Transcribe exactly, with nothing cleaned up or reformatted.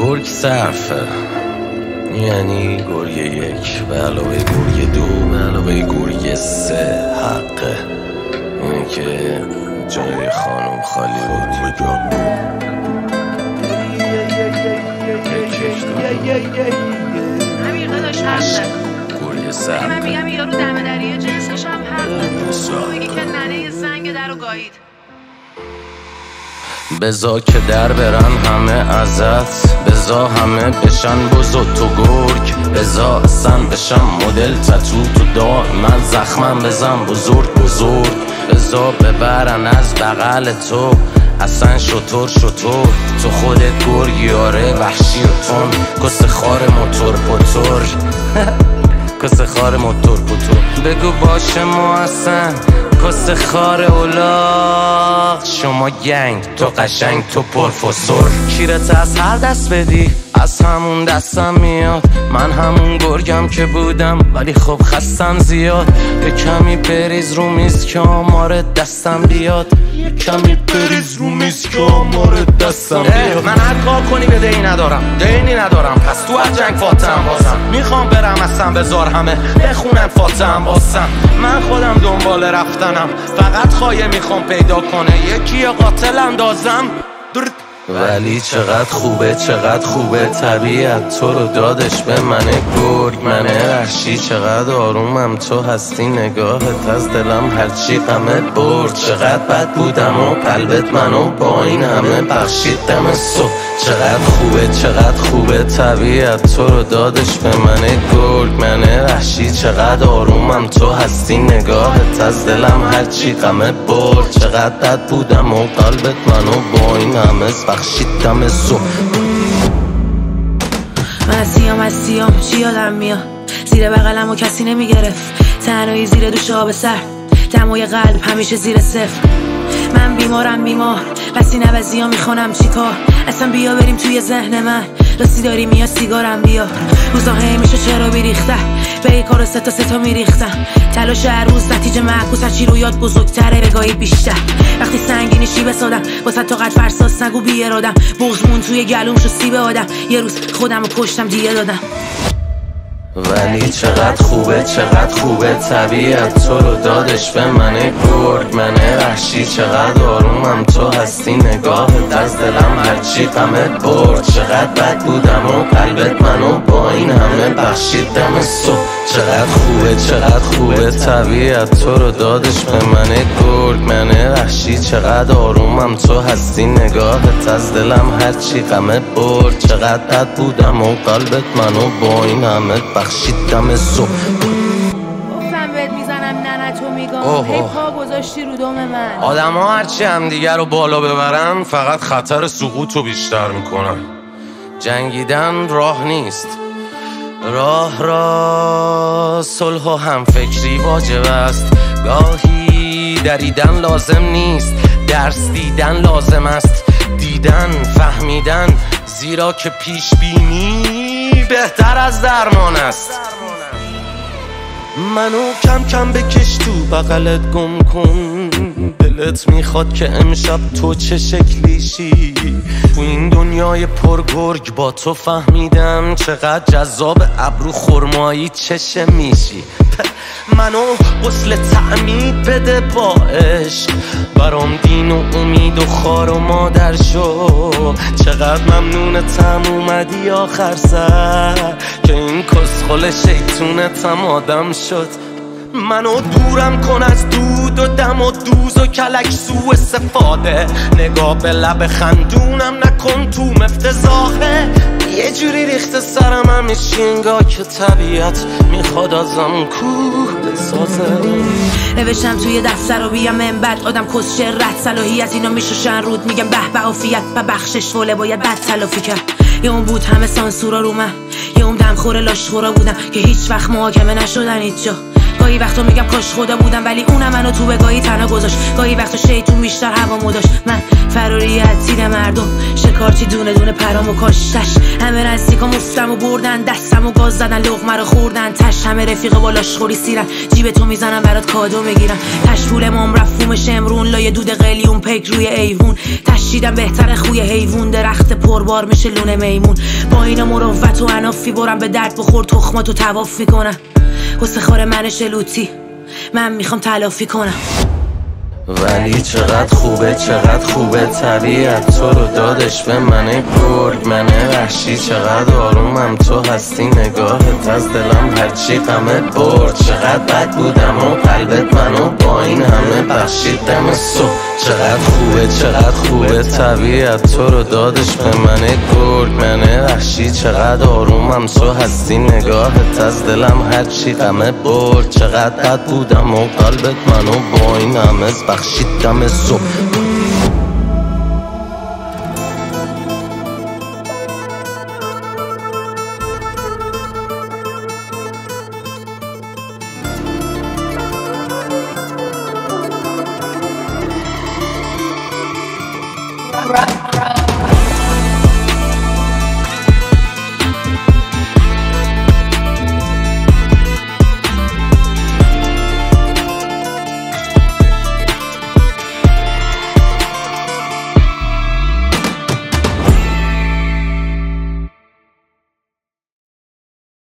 گرگ صرفه، یعنی گرگ یک به علاوه گرگ دو به علاوه گرگ سه حقه. اینه که جای خانم خالی بود. امیر داداش حقه. گرگ صرفه. من میگم یارو دم دریه جنسش هم حقه. میگه که ننه زنگ در رو گایید. بزا که در برن همه ازت، بزا همه بشن بزرگ تو گرگ، بزا اصلا بشن مدل تتو تو دار من زخمم بزن بزرگ بزرگ، بزا ببرن از بغل تو اصلا شطور شطور، تو خودت گرگی آره وحشی و تون، کس خار موتور پوتور کس خار موتور پوتور. بگو باشه ما اصلا کس خار اولاغ، شما گنگ تو قشنگ تو پرفسور، کیرت از هر دست بدی از همون دستم میاد، من همون گرگم که بودم ولی خب خستم زیاد، یه کمی بریز رو میز که آمارت دستم بیاد، یه کمی بریز رو میز که آمارت دستم بیاد. من هر کار کنی به دینی ندارم، دینی ندارم پس تو هر جنگ فاتحم بازم، میخوام برم اصلا بذار همه بخونن فاتحم بازم، من خودم دنبال رفتنم فقط خواهی میخوام پیدا کنه یکی قاتل اندازم. ولی چقدر خوبه چقدر خوبه طبیعت تو رو دادش به منه گرگ منه وحشی، چقدر آرومم تو هستی نگاهت از دلم هرچی غمت برد، چقدر بد بودم و قلبت منو با این همه بخشید دم صبح، چقدر خوبه چقدر خوبه طبیعت تو رو دادش به منه گرگ منه وحشی، چقدر آرومم تو هستی نگاهت از دلم هرچی غمت برد، چقدر بد بودم و قلبت منو با این همه بخشیدم صبح. من از سیام از سیام چی یادم میاد، زیر بغلم و کسی نمیگرفت، تنهایی زیر دوش آب سر، دمای قلب همیشه زیر صفر، من بیمارم بیمار پس این عوضی ها میخونم چی کار، اصلا بیا بریم توی ذهن من راستی داری میا سیگارم بیا، روزا هی میشه چرا بیریخته به یک کارو ستا ستا میریختم، تلاش هر روز نتیجه معکوس هرچی رو یاد بزرگتره بگاهی بیشتر، وقتی سنگینی شی بسادم واسه تو قد فرساس نگو بی ارادم، بغزمون توی گلوم شو سیب آدم، یه روز خودم رو کشتم دیگه دادم. ولی چقدر خوبه چقدر خوبه طبیعت تو رو دادش به منه گرگ منه وحشی، چقدر آرومم تو هستی نگاهت از دلم هرچی غمت برد، چقدر بد بودم و قلبت منو با این همه بخشید دم صبح، چقدر خوبه چقدر خوبه طبیعت تو رو دادش به منه گرگ منه وحشی، چقدر آرومم تو هستی نگاهت از دلم هرچی غمت برد، چقدر بد بودم و قلبت منو با این همه بخشیدم صبح. گفتم بهت میزنم نه تو میگم هی پا گذاشتی رو دم من. آدم ها هرچی هم دیگر رو بالا ببرن فقط خطر سقوط رو بیشتر میکنن، جنگیدن راه نیست، راه را صلح و همفکری واجب است، گاهی دریدن لازم نیست، درس دیدن لازم است، دیدن فهمیدن، زیرا که پیش بینی بهتر از درمان است. منو کم کم بکش تو بغلت گم کن، دلت میخواد که امشب تو چه شکلیشی، تو این دنیای پرگرگ با تو فهمیدم چقدر جذاب ابرو خرمایی چشه میشی، منو غسل تعمید بده با عشق، برام دین و امید و خار و مادر شو، چقدر ممنونتم اومدی آخر سر که این کسخل شیطونتم آدم شد، منو دورم کن از دود و دم و دوز و کلک سو استفاده، نگاه به لب خندونم نکن تو مفتزاخه، یه جوری ریخته سرم همیشه انگاه که طبیعت میخواد ازم کوه بسازه. نوشتم توی دفتر و بیام من بعد آدم کسچه رد صلاحیت اینو میشوشن رود، میگم به به عافیت و بخشش فوله باید بد تلافی کرد، یه اون بود همه سانسورا رو من، یه اون دم خوره لاشخورا بودم که هیچ وقت محاکمه نشدن هیچ جا، گاهی وقتا میگم کاش خدا بودم ولی اونم منو تو بگاهی تنها گذاشت، گاهی وقتا شیطون بیشتر هوامو داشت، من فراریت تیر مردم شکارچی دونه دونه پرامو کاشتش، همه نزدیکا مفتم و بردن دستم و گاز زدن لقمه رو خوردن تش، همه رفیق بالاش خوری سیرن جیب تو میزنم برات کادو میگیرن، تش پول مام رفت فوم شمرون لای دود قلیون پیک روی ایوون، تش کشیدم بهتر خوی حیوون، درخت پربار میشه لونه میمون. با اینا مروت و عنافی برم به درد بخور، تخماتو طواف میکنم. حسه خار من شلوتی، من میخوام تلافی کنم. ولی چقدر خوبه چقدر خوبه طبیعت تو رو دادش به من گرگ، من وحشی چقدر آرومم تو هستی، نگاهت از دلم هرچی غمه برد. چقدر بد بودم و قلبت منو با این همه بخشید دم صبح. چقدر خوبه چقدر خوبه طبیعت تو رو دادش به من گرگ، من وحشی چقدر آرومم تو هستی، نگاهت از دلم هرچی غمه برد. چقدر بد بودم و قلبت منو با این همه بخشید دم صبح. Right.